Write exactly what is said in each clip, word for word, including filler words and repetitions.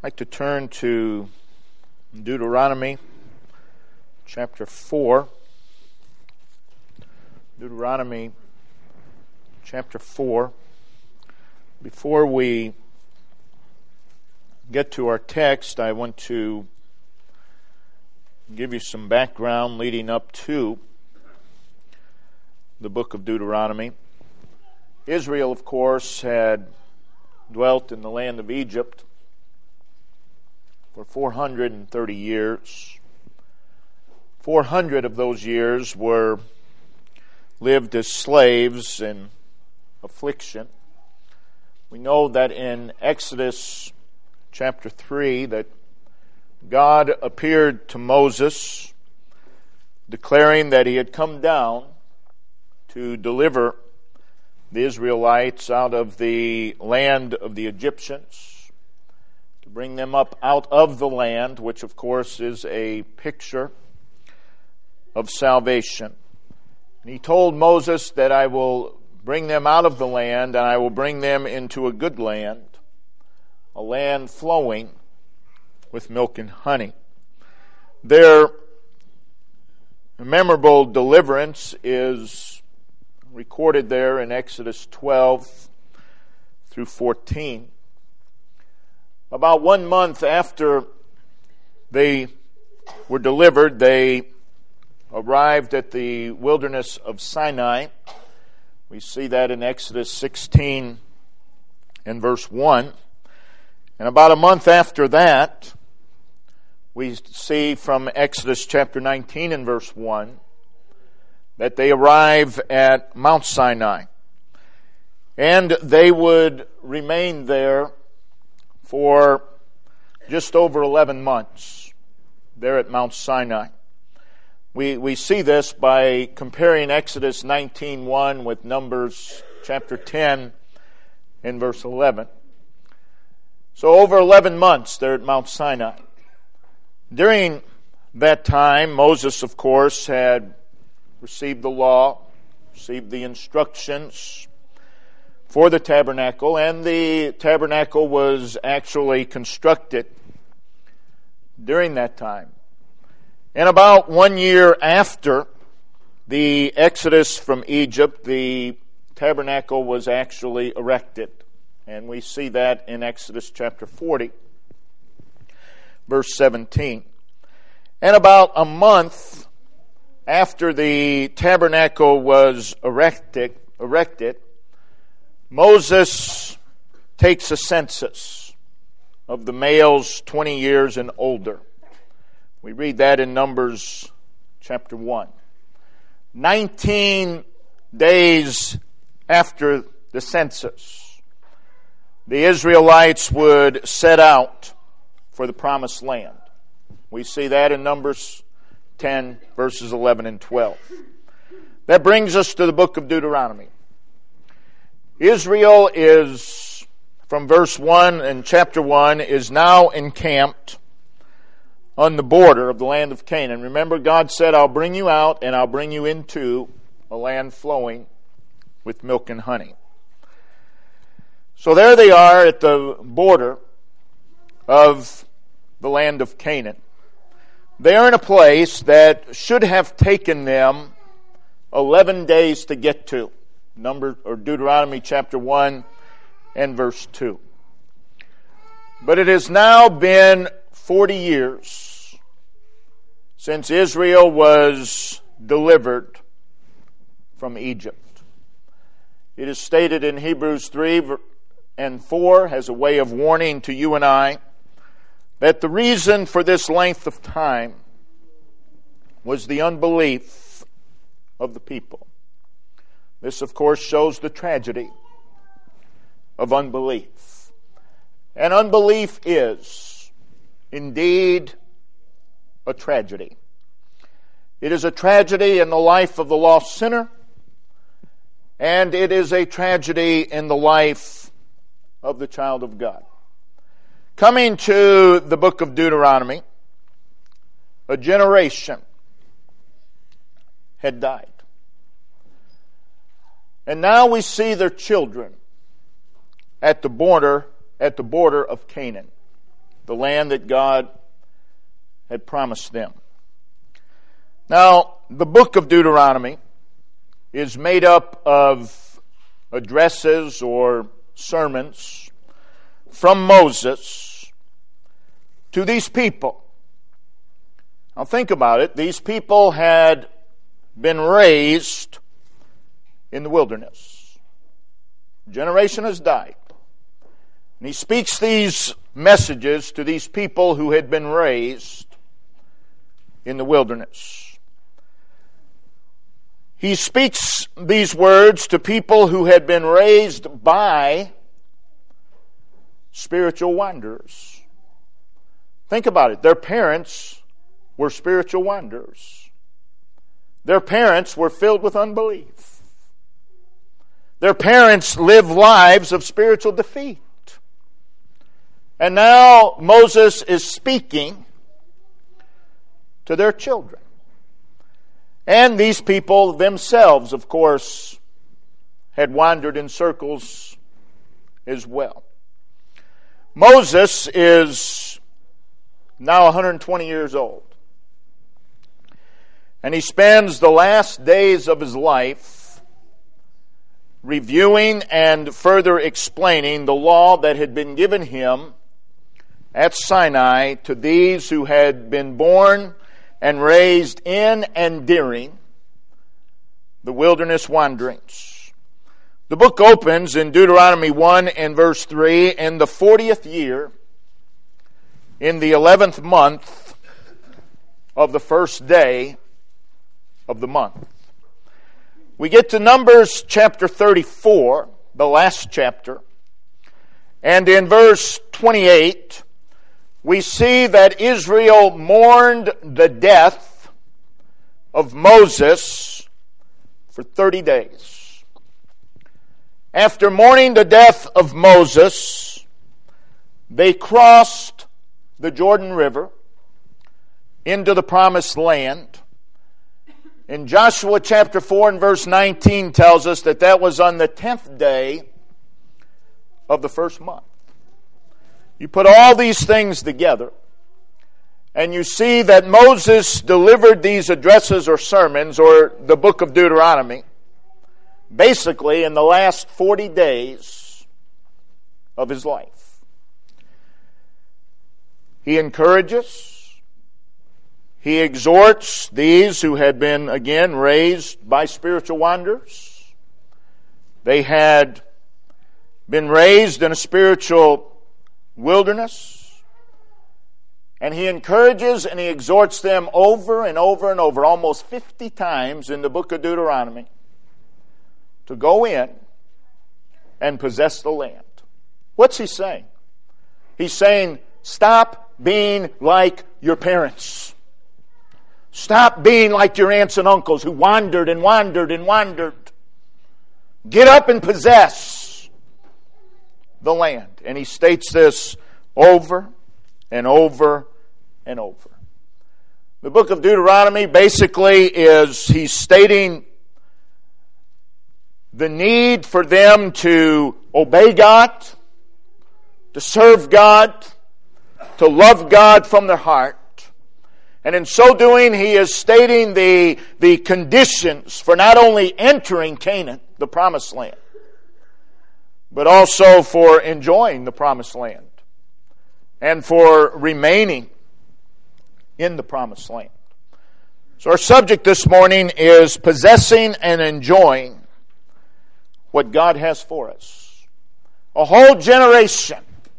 I'd like to turn to Deuteronomy chapter four. Deuteronomy chapter four. Before we get to our text, I want to give you some background leading up to the book of Deuteronomy. Israel, of course, had dwelt in the land of Egypt for four hundred thirty years. four hundred of those years were lived as slaves in affliction. We know that in Exodus chapter three that God appeared to Moses, declaring that he had come down to deliver the Israelites out of the land of the Egyptians, to bring them up out of the land, which of course is a picture of salvation. And he told Moses that I will bring them out of the land and I will bring them into a good land, a land flowing with milk and honey. Their memorable deliverance is recorded there in Exodus twelve through fourteen. About one month after they were delivered, they arrived at the wilderness of Sinai. We see that in Exodus sixteen and verse one. And about a month after that, we see from Exodus chapter nineteen and verse one, that they arrive at Mount Sinai. And they would remain there for just over eleven months, there at Mount Sinai. We we see this by comparing Exodus nineteen one with Numbers chapter ten and verse eleven. So over eleven months there at Mount Sinai. During that time, Moses, of course, had received the law, received the instructions for the tabernacle, and the tabernacle was actually constructed during that time. And about one year after the exodus from Egypt, the tabernacle was actually erected. And we see that in Exodus chapter forty, verse seventeen. And about a month after the tabernacle was erected, erected, Moses takes a census of the males twenty years and older. We read that in Numbers chapter one. Nineteen days after the census, the Israelites would set out for the promised land. We see that in Numbers ten, verses eleven and twelve. That brings us to the book of Deuteronomy. Israel is, from verse one in chapter one, is now encamped on the border of the land of Canaan. Remember, God said, I'll bring you out and I'll bring you into a land flowing with milk and honey. So there they are at the border of the land of Canaan. They are in a place that should have taken them eleven days to get to. Number or Deuteronomy chapter one and verse two. But it has now been forty years since Israel was delivered from Egypt. It is stated in Hebrews three and four as a way of warning to you and I that the reason for this length of time was the unbelief of the people. This, of course, shows the tragedy of unbelief. And unbelief is indeed a tragedy. It is a tragedy in the life of the lost sinner, and it is a tragedy in the life of the child of God. Coming to the book of Deuteronomy, a generation had died. And now we see their children at the border, at the border of Canaan. the land that God had promised them. Now, the book of Deuteronomy is made up of addresses or sermons from Moses to these people. Now think about it. These people had been raised in the wilderness. A generation has died. And he speaks these messages to these people who had been raised in the wilderness. He speaks these words to people who had been raised by spiritual wanderers. Think about it. Their parents were spiritual wanderers. Their parents were filled with unbelief. Their parents lived lives of spiritual defeat. And now Moses is speaking to their children. And these people themselves, of course, had wandered in circles as well. Moses is now one hundred twenty years old. And he spends the last days of his life reviewing and further explaining the law that had been given him at Sinai to these who had been born and raised in and during the wilderness wanderings. The book opens in Deuteronomy one and verse three, in the fortieth year, in the eleventh month of the first day of the month. We get to Numbers chapter thirty-four, the last chapter, and in verse twenty-eight, we see that Israel mourned the death of Moses for thirty days. After mourning the death of Moses, they crossed the Jordan River into the promised land. In Joshua chapter four and verse nineteen tells us that that was on the tenth day of the first month. You put all these things together, and you see that Moses delivered these addresses or sermons, or the book of Deuteronomy, basically in the last forty days of his life. He encourages, he exhorts these who had been, again, raised by spiritual wanderers. They had been raised in a spiritual wilderness. And he encourages and he exhorts them over and over and over, almost fifty times in the book of Deuteronomy, to go in and possess the land. What's he saying? He's saying, stop being like your parents. Stop being like your aunts and uncles who wandered and wandered and wandered. Get up and possess the land. And he states this over and over and over. The book of Deuteronomy basically is, he's stating the need for them to obey God, to serve God, to love God from their heart. And in so doing, he is stating the, the conditions for not only entering Canaan, the promised land, but also for enjoying the promised land and for remaining in the promised land. So our subject this morning is possessing and enjoying what God has for us. A whole generation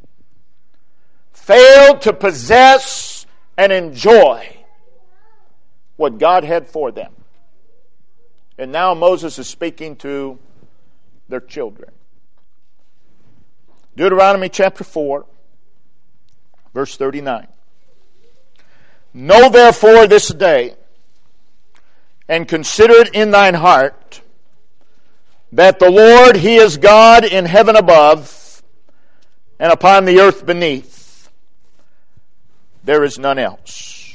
failed to possess and enjoy what God had for them. And now Moses is speaking to their children. Deuteronomy chapter four, verse thirty-nine. Know therefore this day, and consider it in thine heart, that the Lord, He is God in heaven above, and upon the earth beneath. There is none else.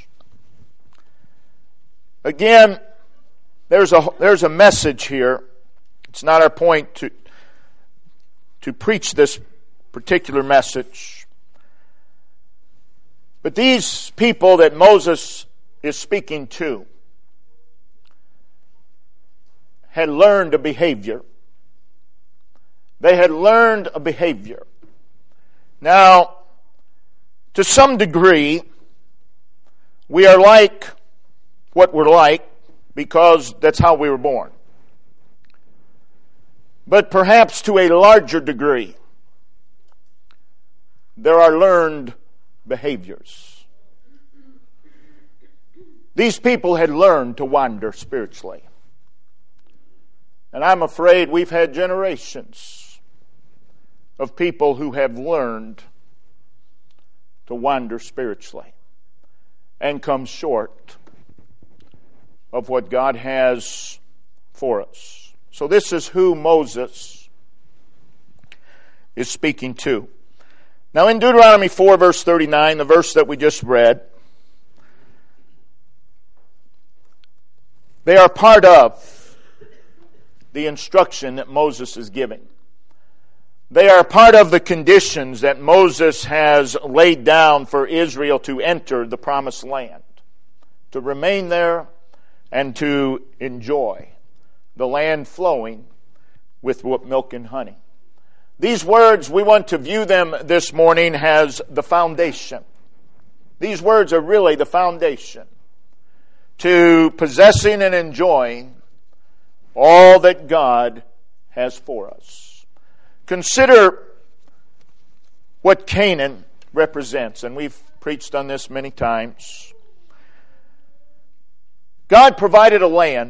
Again, there's a there's a message here. It's not our point to to preach this particular message. But these people that Moses is speaking to had learned a behavior. They had learned a behavior. Now, to some degree, we are like what we're like because that's how we were born. But perhaps to a larger degree, there are learned behaviors. These people had learned to wander spiritually. And I'm afraid we've had generations of people who have learned to wander spiritually and come short of what God has for us. So this is who Moses is speaking to. Now in Deuteronomy four verse thirty-nine, the verse that we just read, they are part of the instruction that Moses is giving. They are part of the conditions that Moses has laid down for Israel to enter the promised land, to remain there and to enjoy the land flowing with milk and honey. These words, we want to view them this morning as the foundation. These words are really the foundation to possessing and enjoying all that God has for us. Consider what Canaan represents, and we've preached on this many times. God provided a land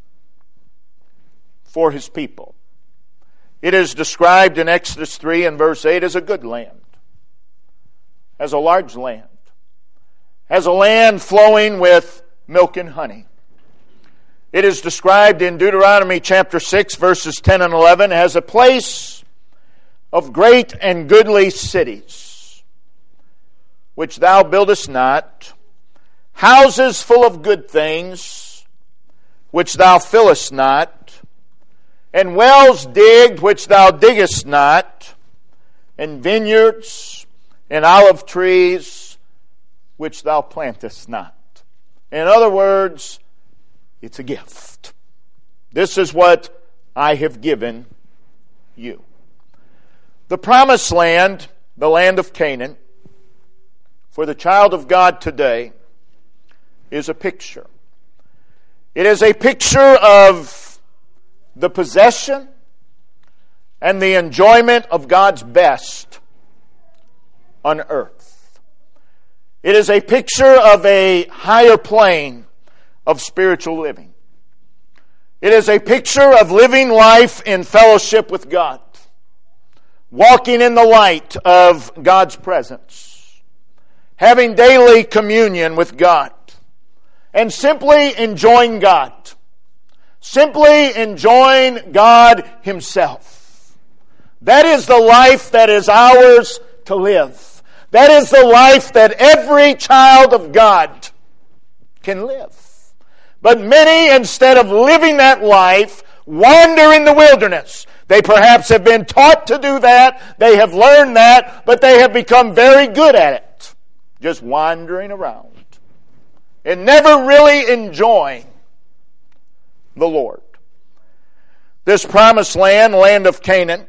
for His people. It is described in Exodus three and verse eight as a good land, as a large land, as a land flowing with milk and honey. It is described in Deuteronomy chapter six verses ten and eleven as a place of great and goodly cities, which thou buildest not, houses full of good things, which thou fillest not, and wells digged which thou diggest not, and vineyards and olive trees which thou plantest not. In other words, it's a gift. This is what I have given you. The promised land, the land of Canaan, for the child of God today, is a picture. It is a picture of the possession and the enjoyment of God's best on earth. It is a picture of a higher plane of spiritual living. It is a picture of living life in fellowship with God, walking in the light of God's presence, having daily communion with God, and simply enjoying God. Simply enjoying God Himself. That is the life that is ours to live. That is the life that every child of God can live. But many, instead of living that life, wander in the wilderness. They perhaps have been taught to do that. They have learned that, but they have become very good at it. Just wandering around and never really enjoying the Lord. This promised land, land of Canaan,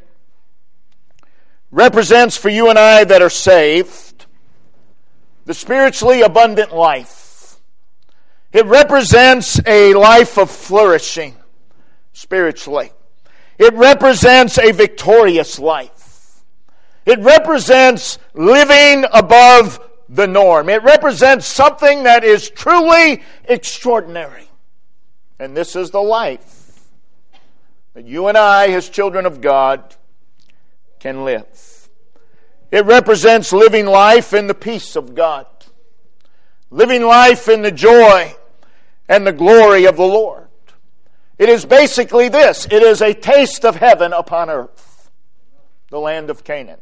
represents for you and I that are saved the spiritually abundant life. It represents a life of flourishing spiritually. It represents a victorious life. It represents living above the norm. It represents something that is truly extraordinary. And this is the life that you and I, as children of God, can live. It represents living life in the peace of God. Living life in the joy and the glory of the Lord. It is basically this. It is a taste of heaven upon earth. The land of Canaan.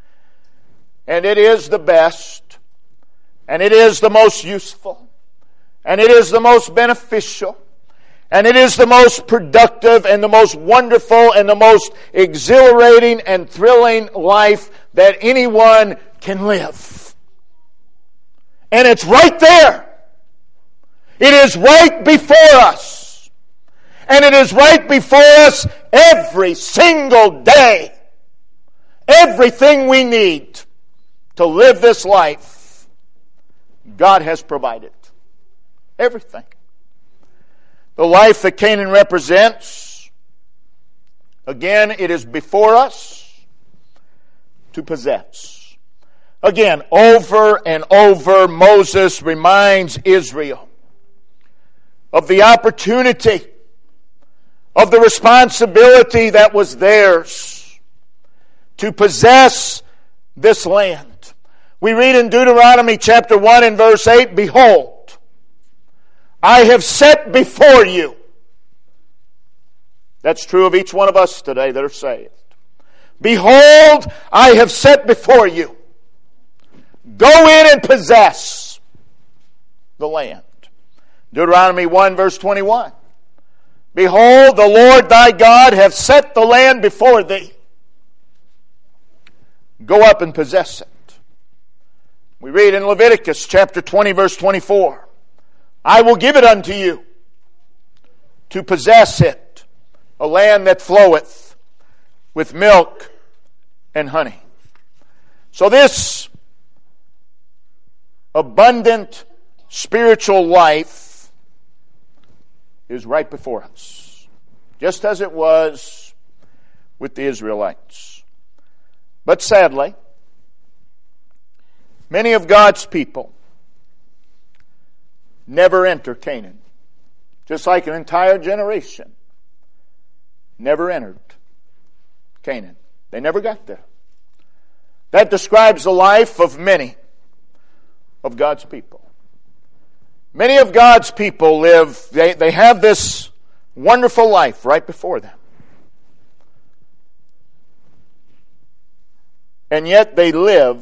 And it is the best. And it is the most useful. And it is the most beneficial. And it is the most productive and the most wonderful and the most exhilarating and thrilling life that anyone can live. And it's right there. It is right before us. And it is right before us every single day. Everything we need to live this life, God has provided. Everything. The life that Canaan represents, again, it is before us to possess. Again, over and over, Moses reminds Israel of the opportunity, of the responsibility that was theirs to possess this land. We read in Deuteronomy chapter one and verse eight, "Behold, I have set before you." That's true of each one of us today that are saved. "Behold, I have set before you. Go in and possess the land." Deuteronomy one verse twenty-one. "Behold, the Lord thy God hath set the land before thee. Go up and possess it." We read in Leviticus chapter twenty verse twenty-four. "I will give it unto you to possess it, a land that floweth with milk and honey." So this abundant spiritual life is right before us, just as it was with the Israelites. But sadly, many of God's people never enter Canaan, just like an entire generation never entered Canaan. They never got there. That describes the life of many of God's people. Many of God's people live, they, they have this wonderful life right before them. And yet they live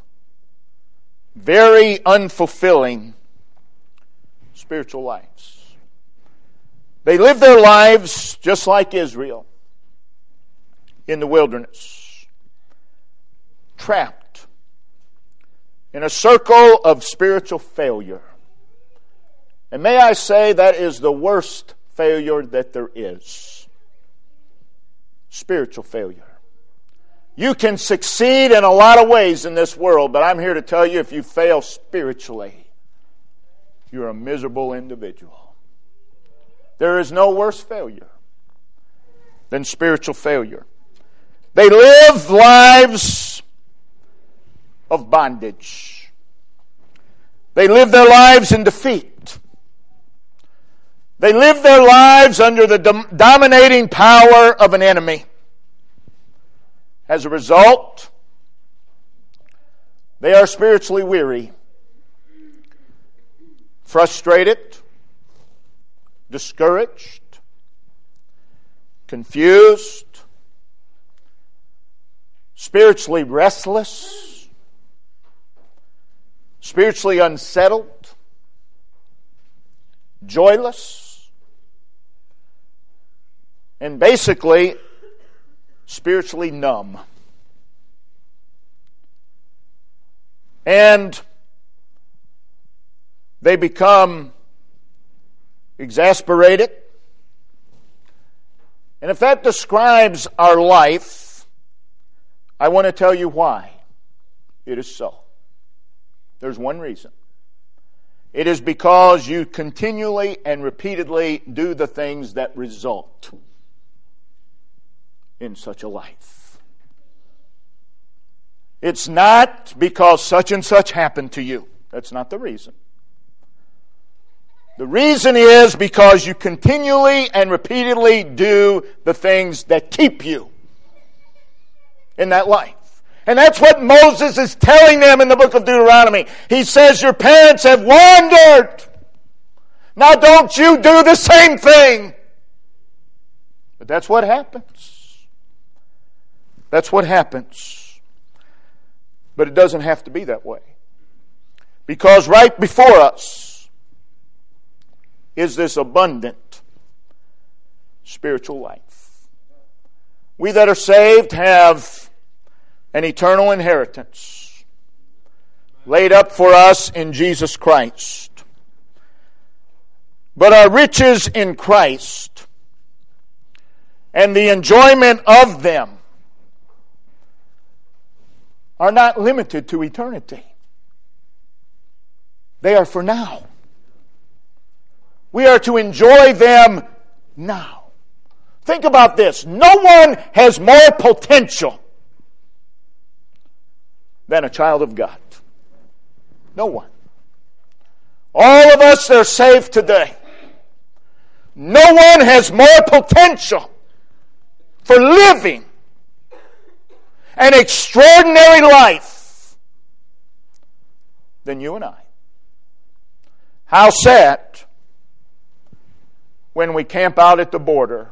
very unfulfilling spiritual lives. They live their lives just like Israel in the wilderness, trapped in a circle of spiritual failure. And may I say, that is the worst failure that there is. Spiritual failure. You can succeed in a lot of ways in this world, but I'm here to tell you, if you fail spiritually, you're a miserable individual. There is no worse failure than spiritual failure. They live lives of bondage. They live their lives in defeat. They live their lives under the dom- dominating power of an enemy. As a result, they are spiritually weary, frustrated, discouraged, confused, spiritually restless, spiritually unsettled, joyless, and basically spiritually numb. And they become exasperated. And if that describes our life, I want to tell you why it is so. There's one reason. It is because you continually and repeatedly do the things that result in such a life. It's not because such and such happened to you. That's not the reason. The reason is because you continually and repeatedly do the things that keep you in that life. And that's what Moses is telling them in the book of Deuteronomy. He says, your parents have wandered. Now don't you do the same thing. But that's what happens. That's what happens. But it doesn't have to be that way. Because right before us is this abundant spiritual life. We that are saved have an eternal inheritance. laid up for us in Jesus Christ. But our riches in Christ and the enjoyment of them are not limited to eternity. They are for now. We are to enjoy them now. Think about this. No one has more potential than a child of God. No one. All of us that are saved today, no one has more potential for living an extraordinary life than you and I. How sad when we camp out at the border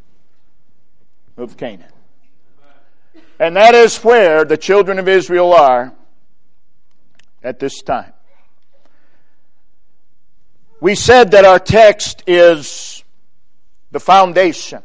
of Canaan. And that is where the children of Israel are at this time. We said that our text is the foundation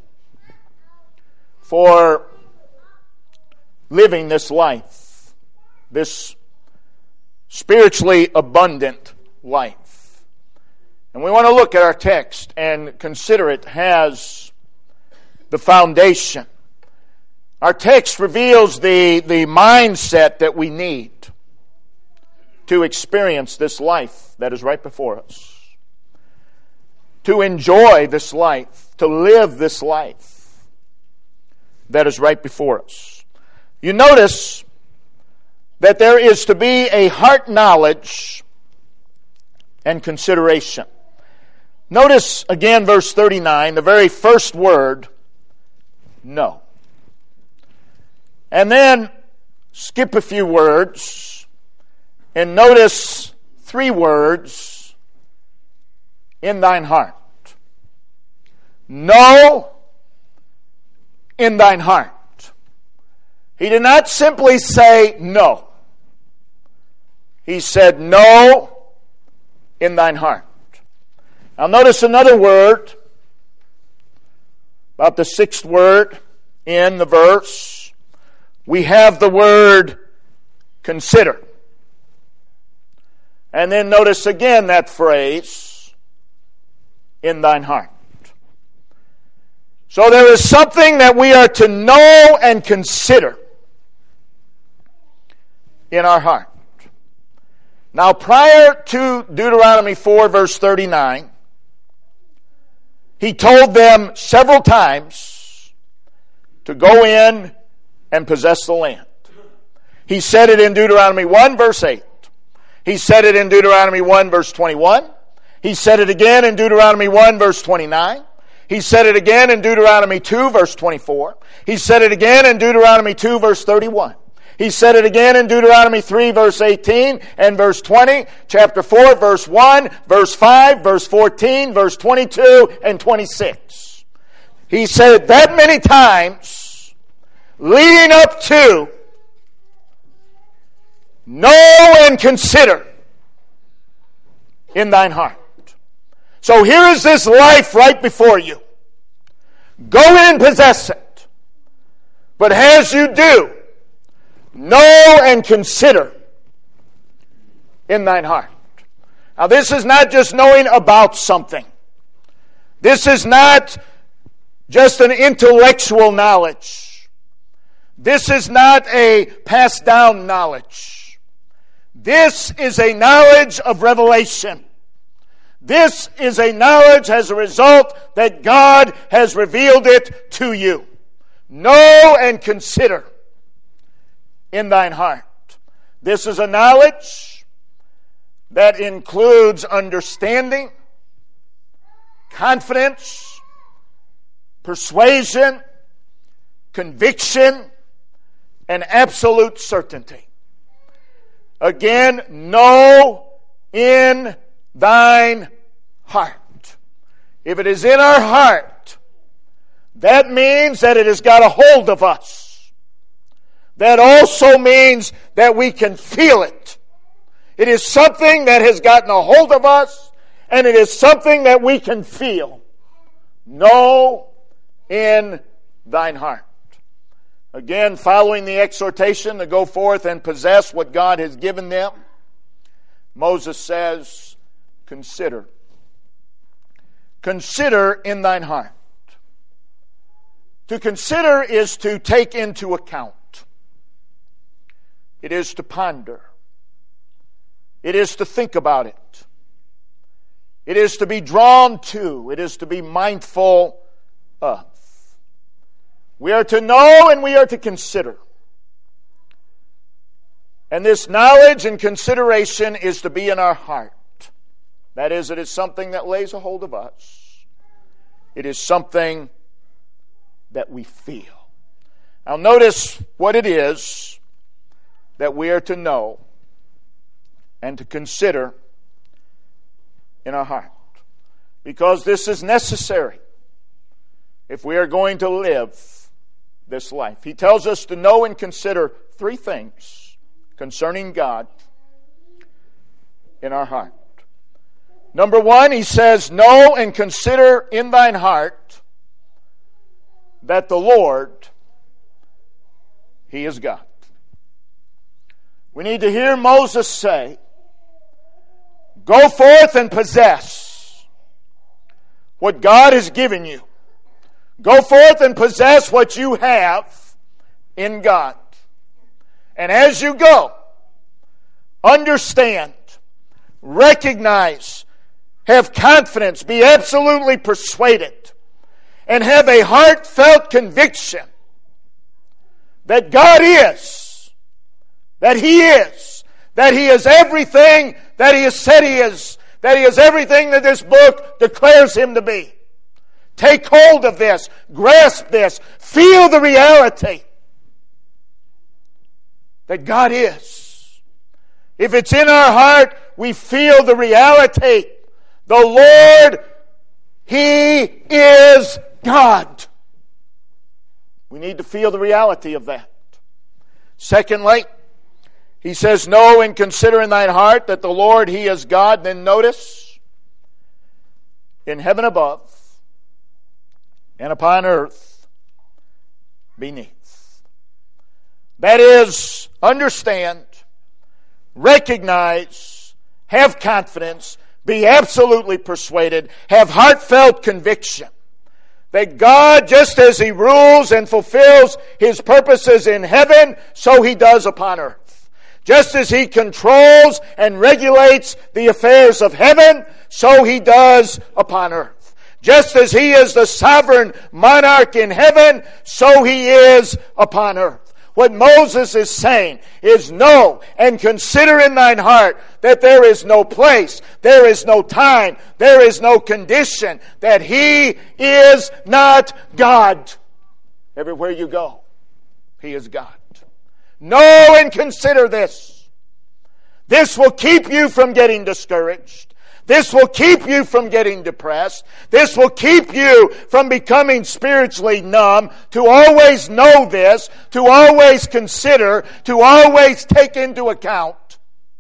for living this life, this spiritually abundant life. And we want to look at our text and consider it as the foundation. Our text reveals the, the mindset that we need to experience this life that is right before us, to enjoy this life, to live this life that is right before us. You notice that there is to be a heart knowledge and consideration. Notice again verse thirty-nine, the very first word, no. And then skip a few words and notice three words, in thine heart. No, in thine heart. He did not simply say no. He said no, in thine heart. Now notice another word, about the sixth word in the verse. We have the word consider. And then notice again that phrase, in thine heart. So there is something that we are to know and consider in our heart. Now prior to Deuteronomy four verse thirty-nine, he told them several times to go in and possess the land. He said it in Deuteronomy one verse eight. He said it in Deuteronomy one verse twenty-one. He said it again in Deuteronomy one verse twenty-nine. He said it again in Deuteronomy two verse twenty-four. He said it again in Deuteronomy two verse thirty-one. He said it again in Deuteronomy three verse eighteen and verse twenty, chapter four verse one, verse five, verse fourteen, verse twenty-two and twenty-six. He said it that many times leading up to know and consider in thine heart. So here is this life right before you. Go in and possess it. But as you do, know and consider in thine heart. Now this is not just knowing about something. This is not just an intellectual knowledge. This is not a passed down knowledge. This is a knowledge of revelation. This is a knowledge as a result that God has revealed it to you. Know and consider in thine heart. This is a knowledge that includes understanding, confidence, persuasion, conviction, and absolute certainty. Again, know in thine heart. If it is in our heart, that means that it has got a hold of us. That also means that we can feel it. It is something that has gotten a hold of us, and it is something that we can feel. Know in thine heart. Again, following the exhortation to go forth and possess what God has given them. Moses says, consider. Consider in thine heart. To consider is to take into account. It is to ponder. It is to think about it. It is to be drawn to. It is to be mindful of. We are to know and we are to consider. And this knowledge and consideration is to be in our heart. That is, it is something that lays a hold of us. It is something that we feel. Now notice what it is that we are to know and to consider in our heart. Because this is necessary if we are going to live this life. He tells us to know and consider three things concerning God in our heart. Number one, he says, know and consider in thine heart that the Lord, He is God. We need to hear Moses say, go forth and possess what God has given you. Go forth and possess what you have in God. And as you go, understand, recognize, have confidence, be absolutely persuaded, and have a heartfelt conviction that God is, that He is, that He is everything that He has said He is, that He is everything that this book declares Him to be. Take hold of this, grasp this, feel the reality that God is. If it's in our heart, we feel the reality. The Lord, He is God. We need to feel the reality of that. Secondly, he says, know and consider in thine heart that the Lord, He is God. Then notice, in heaven above and upon earth beneath. That is, understand, recognize, have confidence, be absolutely persuaded, have heartfelt conviction that God, just as He rules and fulfills His purposes in heaven, so He does upon earth. Just as He controls and regulates the affairs of heaven, so He does upon earth. Just as He is the sovereign monarch in heaven, so He is upon earth. What Moses is saying is, know and consider in thine heart that there is no place, there is no time, there is no condition, that He is not God. Everywhere you go, He is God. Know and consider this. This will keep you from getting discouraged. This will keep you from getting depressed. This will keep you from becoming spiritually numb. To always know this, to always consider, to always take into account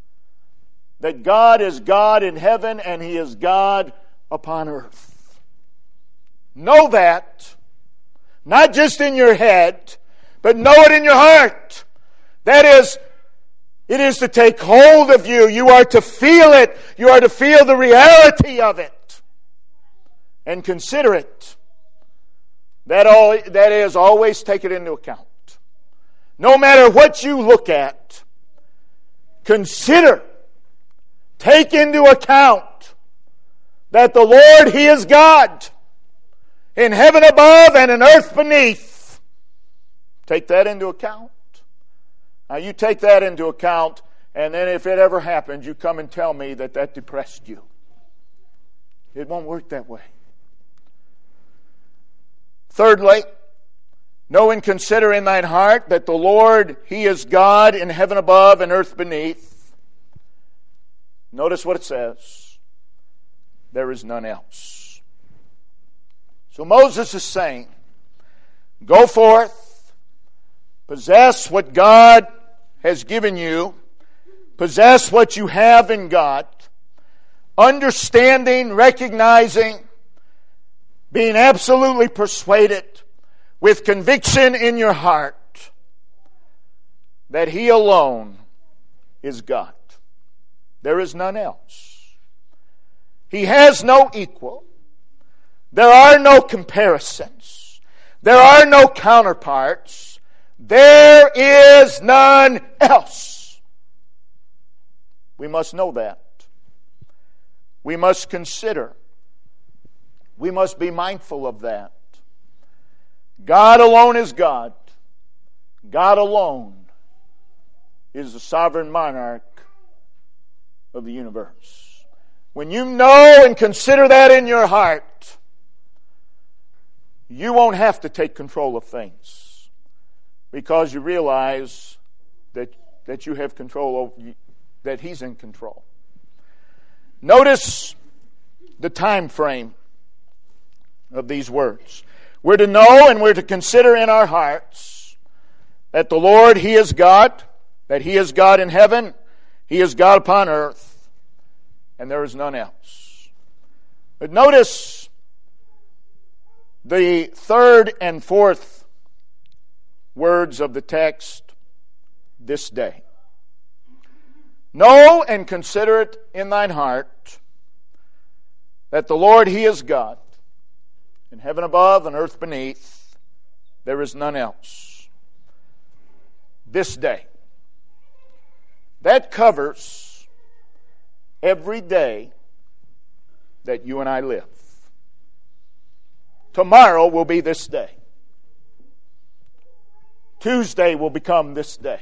that God is God in heaven and He is God upon earth. Know that, not just in your head, but know it in your heart. That is, it is to take hold of you. You are to feel it. You are to feel the reality of it. And consider it. That, all, that is, always take it into account. No matter what you look at, consider, take into account that the Lord, He is God in heaven above and in earth beneath. Take that into account. Now you take that into account, and then if it ever happens, you come and tell me that that depressed you. It won't work that way. Thirdly, know and consider in thine heart that the Lord, He is God in heaven above and earth beneath. Notice what it says. There is none else. So Moses is saying, go forth, possess what God has given you, possess what you have in God, understanding, recognizing, being absolutely persuaded with conviction in your heart that He alone is God. There is none else. He has no equal. There are no comparisons. There are no counterparts. There is none else. We must know that. We must consider. We must be mindful of that. God alone is God. God alone is the sovereign monarch of the universe. When you know and consider that in your heart, you won't have to take control of things, because you realize that, that you have control over, that He's in control. Notice the time frame of these words. We're to know and we're to consider in our hearts that the Lord, He is God, that He is God in heaven, He is God upon earth, and there is none else. But notice the third and fourth words of the text, this day. Know and consider it in thine heart that the Lord, He is God. In heaven above and earth beneath, there is none else. This day. That covers every day that you and I live. Tomorrow will be this day. Tuesday will become this day.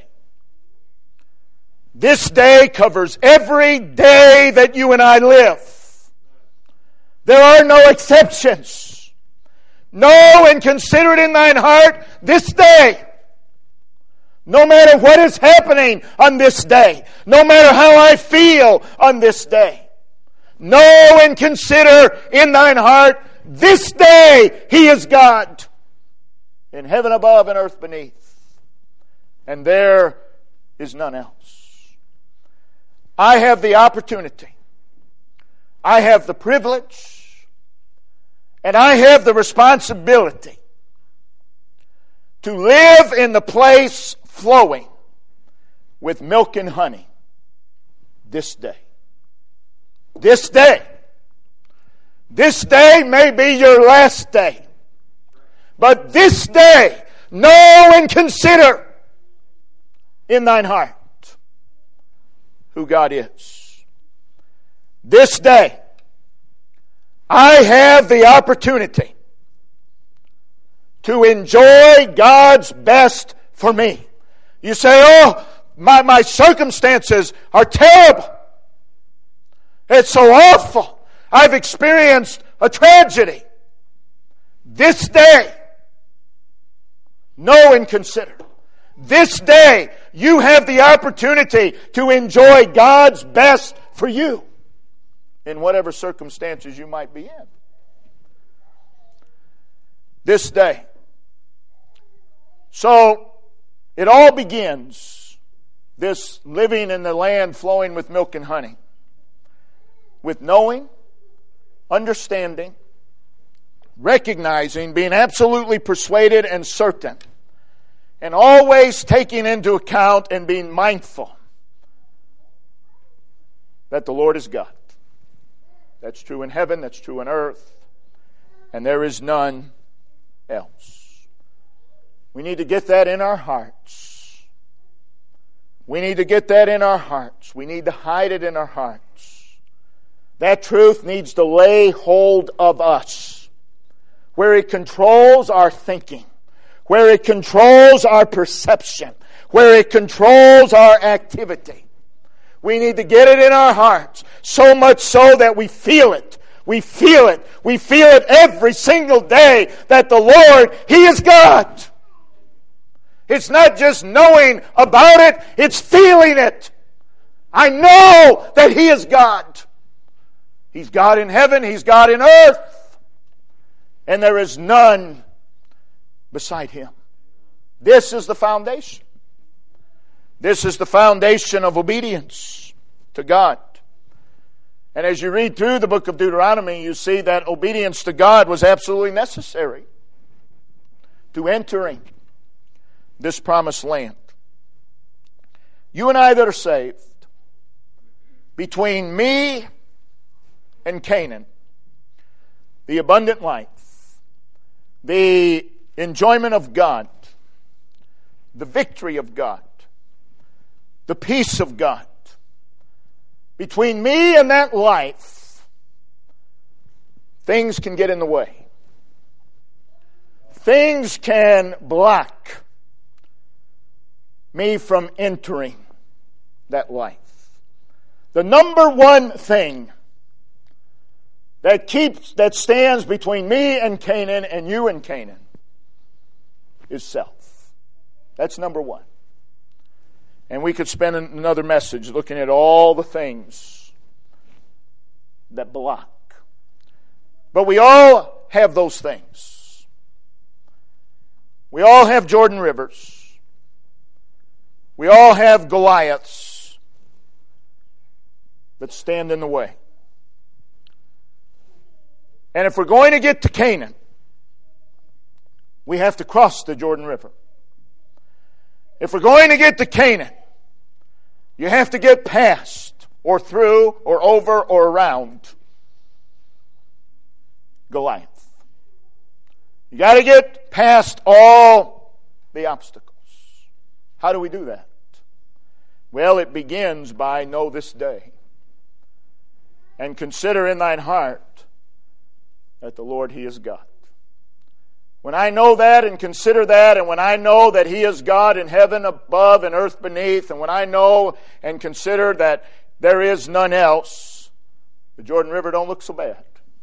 This day covers every day that you and I live. There are no exceptions. Know and consider it in thine heart this day. No matter what is happening on this day. No matter how I feel on this day. Know and consider in thine heart this day He is God. In heaven above and earth beneath. And there is none else. I have the opportunity. I have the privilege. And I have the responsibility to live in the place flowing with milk and honey this day. This day. This day may be your last day. But this day, know and consider in thine heart who God is. This day, I have the opportunity to enjoy God's best for me. You say, oh, my, my circumstances are terrible. It's so awful. I've experienced a tragedy. This day, know and consider. This day, you have the opportunity to enjoy God's best for you in whatever circumstances you might be in. This day. So, it all begins, this living in the land flowing with milk and honey, with knowing, understanding, recognizing, being absolutely persuaded and certain, and always taking into account and being mindful that the Lord is God. That's true in heaven, that's true in earth, and there is none else. We need to get that in our hearts. We need to get that in our hearts. We need to hide it in our hearts. That truth needs to lay hold of us, where it controls our thinking, where it controls our perception, where it controls our activity. We need to get it in our hearts, so much so that we feel it. We feel it. We feel it every single day that the Lord, He is God. It's not just knowing about it, it's feeling it. I know that He is God. He's God in heaven, He's God in earth. And there is none beside Him. This is the foundation. This is the foundation of obedience to God. And as you read through the book of Deuteronomy, you see that obedience to God was absolutely necessary to entering this promised land. You and I that are saved, between me and Canaan. The abundant life, the enjoyment of God, the victory of God, the peace of God. Between me and that life, things can get in the way. Things can block me from entering that life. The number one thing that keeps, that stands between me and Canaan and you and Canaan is self. That's number one. And we could spend another message looking at all the things that block. But we all have those things. We all have Jordan Rivers. We all have Goliaths that stand in the way. And if we're going to get to Canaan, we have to cross the Jordan River. If we're going to get to Canaan, you have to get past or through or over or around Goliath. You got to get past all the obstacles. How do we do that? Well, it begins by know this day and consider in thine heart that the Lord, He is God. When I know that and consider that, and when I know that He is God in heaven above and earth beneath, and when I know and consider that there is none else, the Jordan River don't look so bad.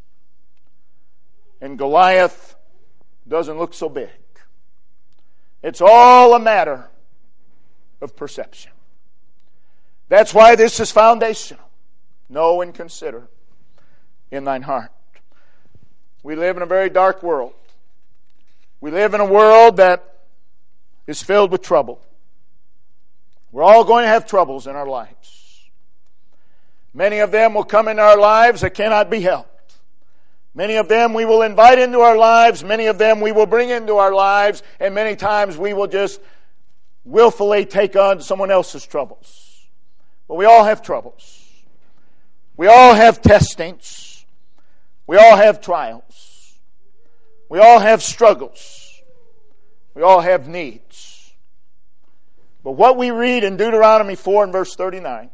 And Goliath doesn't look so big. It's all a matter of perception. That's why this is foundational. Know and consider in thine heart. We live in a very dark world. We live in a world that is filled with trouble. We're all going to have troubles in our lives. Many of them will come into our lives that cannot be helped. Many of them we will invite into our lives. Many of them we will bring into our lives. And many times we will just willfully take on someone else's troubles. But we all have troubles. We all have testings. We all have trials. We all have struggles. We all have needs. But what we read in Deuteronomy four and verse thirty-nine,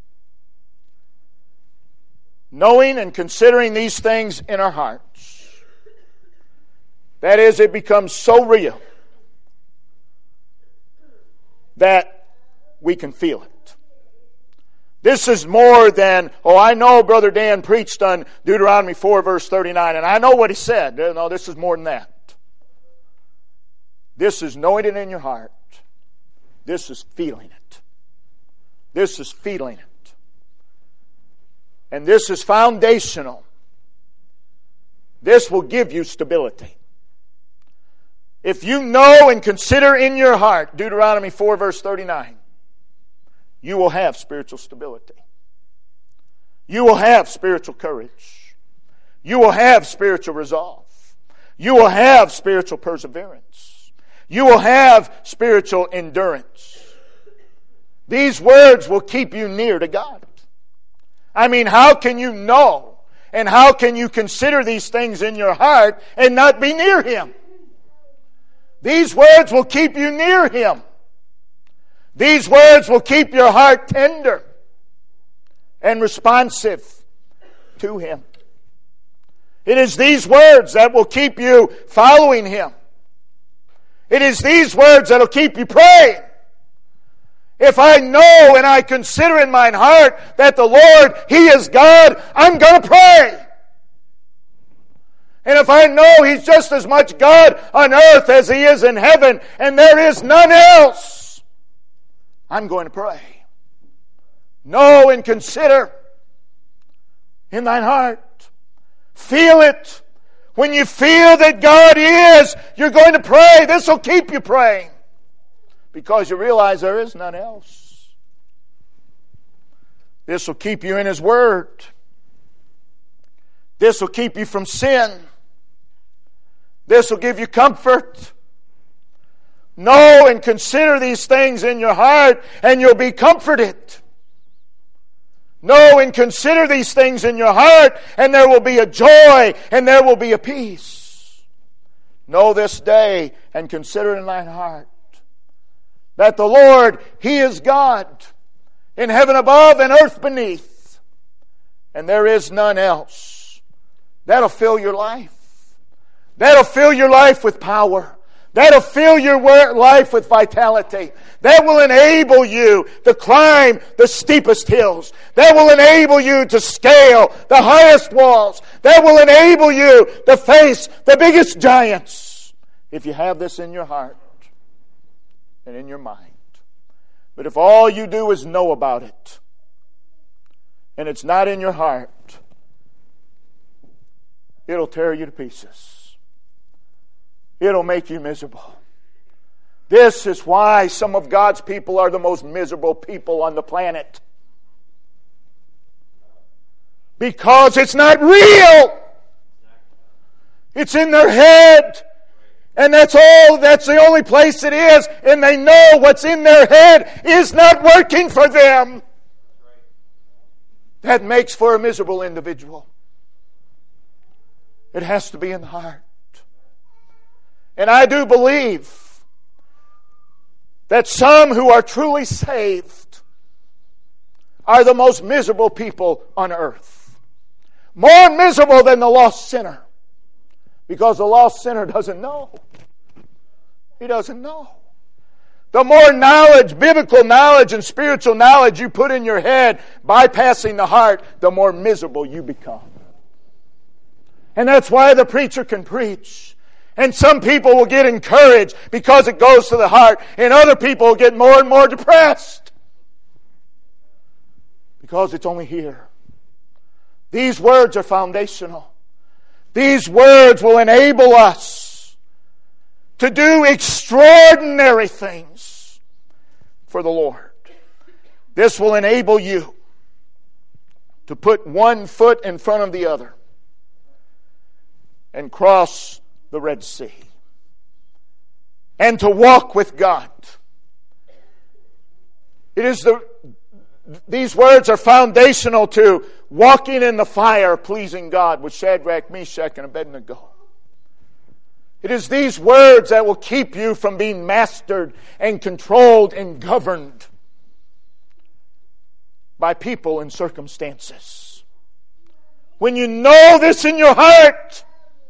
knowing and considering these things in our hearts, that is, it becomes so real that we can feel it. This is more than, oh, I know Brother Dan preached on Deuteronomy four verse thirty-nine, and I know what he said. No, this is more than that. This is knowing it in your heart. This is feeling it. This is feeling it. And this is foundational. This will give you stability. If you know and consider in your heart Deuteronomy four verse thirty-nine, you will have spiritual stability. You will have spiritual courage. You will have spiritual resolve. You will have spiritual perseverance. You will have spiritual endurance. These words will keep you near to God. I mean, how can you know and how can you consider these things in your heart and not be near Him? These words will keep you near Him. These words will keep your heart tender and responsive to Him. It is these words that will keep you following Him. It is these words that will keep you praying. If I know and I consider in mine heart that the Lord, He is God, I'm going to pray. And if I know He's just as much God on earth as He is in heaven, and there is none else, I'm going to pray. Know and consider in thine heart. Feel it. When you feel that God is, you're going to pray. This will keep you praying. Because you realize there is none else. This will keep you in His Word. This will keep you from sin. This will give you comfort. Know and consider these things in your heart, and you'll be comforted. Know and consider these things in your heart, and there will be a joy, and there will be a peace. Know this day, and consider in thine heart, that the Lord, He is God, in heaven above and earth beneath, and there is none else. That'll fill your life. That'll fill your life with power. That'll fill your life with vitality. That will enable you to climb the steepest hills. That will enable you to scale the highest walls. That will enable you to face the biggest giants. If you have this in your heart and in your mind. But if all you do is know about it, and it's not in your heart, it'll tear you to pieces. It'll make you miserable. This is why some of God's people are the most miserable people on the planet. Because it's not real. It's in their head. And that's all, that's the only place it is. And they know what's in their head is not working for them. That makes for a miserable individual. It has to be in the heart. And I do believe that some who are truly saved are the most miserable people on earth. More miserable than the lost sinner. Because the lost sinner doesn't know. He doesn't know. The more knowledge, biblical knowledge and spiritual knowledge you put in your head, bypassing the heart, the more miserable you become. And that's why the preacher can preach. And some people will get encouraged because it goes to the heart. And other people will get more and more depressed. Because it's only here. These words are foundational. These words will enable us to do extraordinary things for the Lord. This will enable you to put one foot in front of the other and cross the Red Sea. And to walk with God. It is the, these words are foundational to walking in the fire, pleasing God with Shadrach, Meshach, and Abednego. It is these words that will keep you from being mastered and controlled and governed by people and circumstances. When you know this in your heart,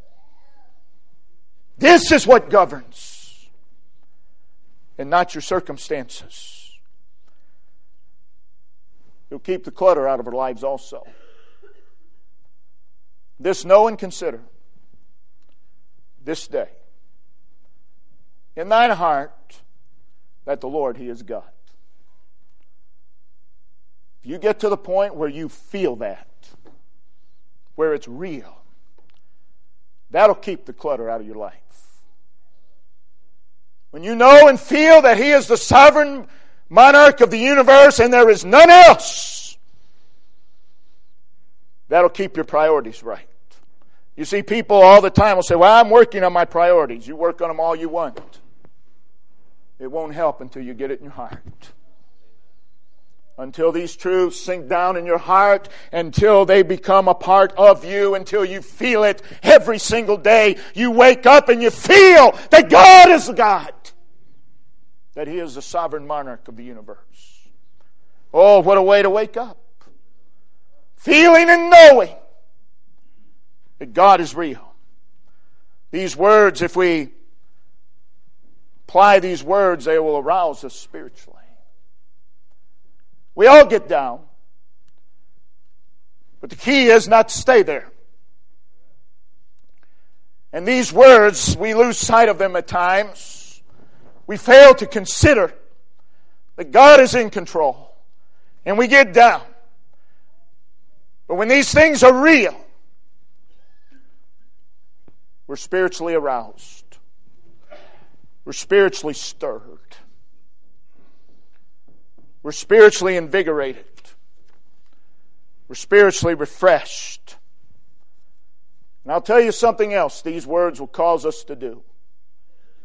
this is what governs, and not your circumstances. It'll keep the clutter out of our lives also. This know and consider this day in thine heart that the Lord, He is God. If you get to the point where you feel that, where it's real, that'll keep the clutter out of your life. When you know and feel that He is the sovereign monarch of the universe and there is none else, that'll keep your priorities right. You see, people all the time will say, well, I'm working on my priorities. You work on them all you want. It won't help until you get it in your heart. Until these truths sink down in your heart, until they become a part of you, until you feel it every single day. You wake up and you feel that God is God. That He is the sovereign monarch of the universe. Oh, what a way to wake up. Feeling and knowing that God is real. These words, if we apply these words, they will arouse us spiritually. We all get down. But the key is not to stay there. And these words, we lose sight of them at times. We fail to consider that God is in control. And we get down. But when these things are real, we're spiritually aroused. We're spiritually stirred. We're spiritually invigorated. We're spiritually refreshed. And I'll tell you something else these words will cause us to do.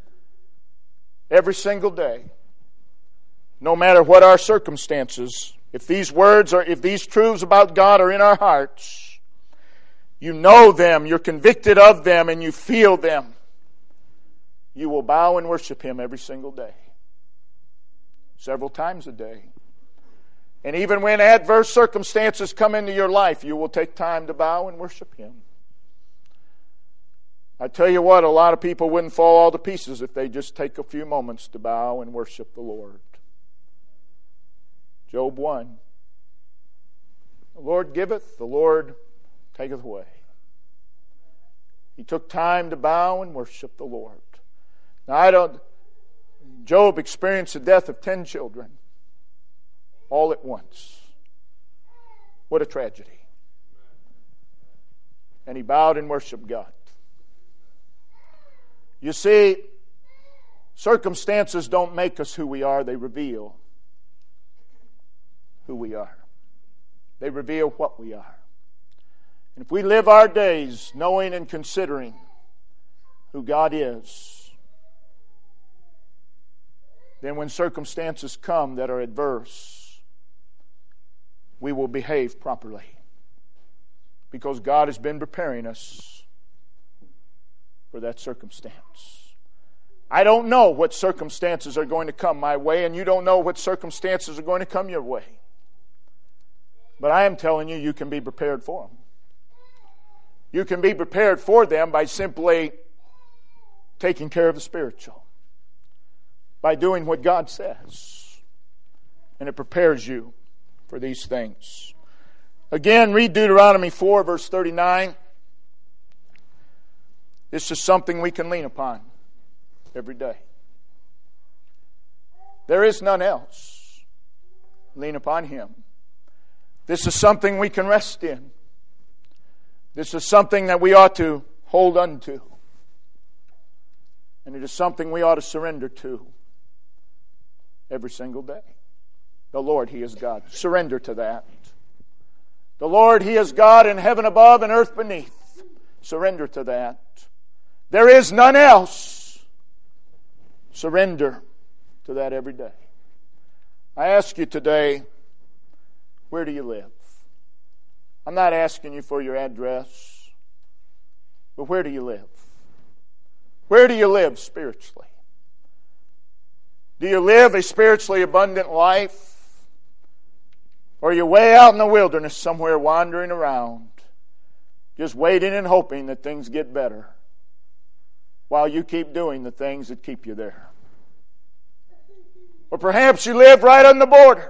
Every single day, no matter what our circumstances if these words are, if these truths about God are in our hearts, you know them, you're convicted of them, and you feel them, you will bow and worship Him every single day. Several times a day. And even when adverse circumstances come into your life, you will take time to bow and worship Him. I tell you what, a lot of people wouldn't fall all to pieces if they just take a few moments to bow and worship the Lord. Job one. The Lord giveth, the Lord taketh away. He took time to bow and worship the Lord. Now I don't... Job experienced the death of ten children all at once. What a tragedy. And he bowed and worshiped God. You see, circumstances don't make us who we are, they reveal who we are. They reveal what we are. And if we live our days knowing and considering who God is, then when circumstances come that are adverse, we will behave properly. Because God has been preparing us for that circumstance. I don't know what circumstances are going to come my way, and you don't know what circumstances are going to come your way. But I am telling you, you can be prepared for them. You can be prepared for them by simply taking care of the spiritual. By doing what God says. And it prepares you for these things. Again, read Deuteronomy four, verse thirty-nine. This is something we can lean upon every day. There is none else. Lean upon Him. This is something we can rest in. This is something that we ought to hold unto. And it is something we ought to surrender to every single day. The Lord, He is God. Surrender to that. The Lord, He is God in heaven above and earth beneath. Surrender to that. There is none else. Surrender to that every day. I ask you today, where do you live? I'm not asking you for your address, but where do you live? Where do you live spiritually? Do you live a spiritually abundant life? Or are you way out in the wilderness somewhere wandering around, just waiting and hoping that things get better while you keep doing the things that keep you there? Or perhaps you live right on the border.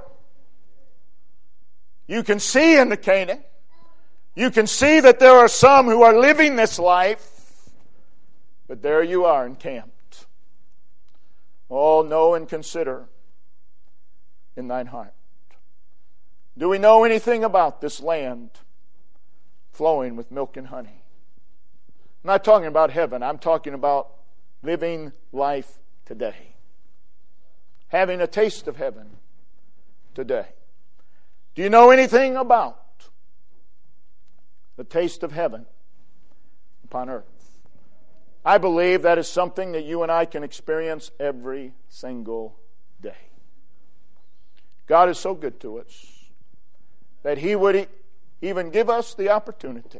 You can see into Canaan. You can see that there are some who are living this life, but there you are encamped. Oh, know and consider in thine heart. Do we know anything about this land flowing with milk and honey? I'm not talking about heaven. I'm talking about living life today. Having a taste of heaven today. Do you know anything about the taste of heaven upon earth? I believe that is something that you and I can experience every single day. God is so good to us that He would even give us the opportunity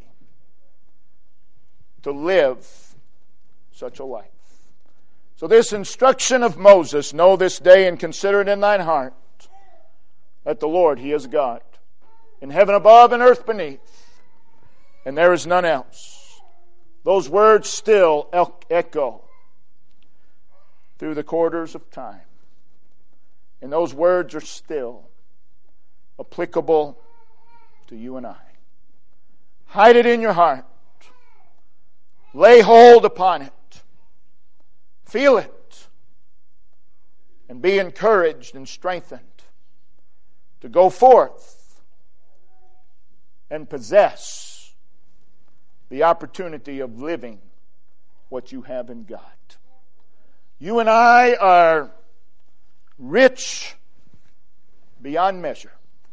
to live such a life. So this instruction of Moses, know this day and consider it in thine heart, that the Lord, He is God, in heaven above and earth beneath, and there is none else. Those words still echo through the corridors of time. And those words are still applicable to you and I. Hide it in your heart. Lay hold upon it. Feel it. And be encouraged and strengthened to go forth and possess the opportunity of living what you have in God. You and I are rich beyond measure.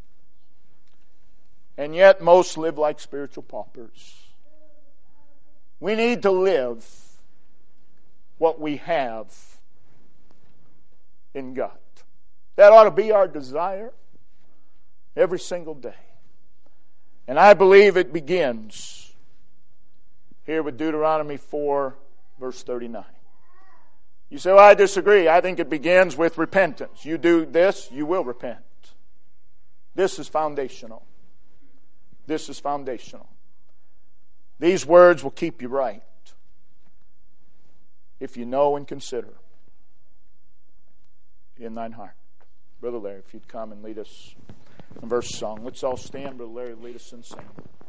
And yet most live like spiritual paupers. We need to live what we have in God. That ought to be our desire. Every single day. And I believe it begins here with Deuteronomy four, verse thirty-nine. You say, well, I disagree. I think it begins with repentance. You do this, you will repent. This is foundational. This is foundational. These words will keep you right if you know and consider in thine heart. Brother Larry, if you'd come and lead us in verse song. Let's all stand. Brother Larry, lead us in singing.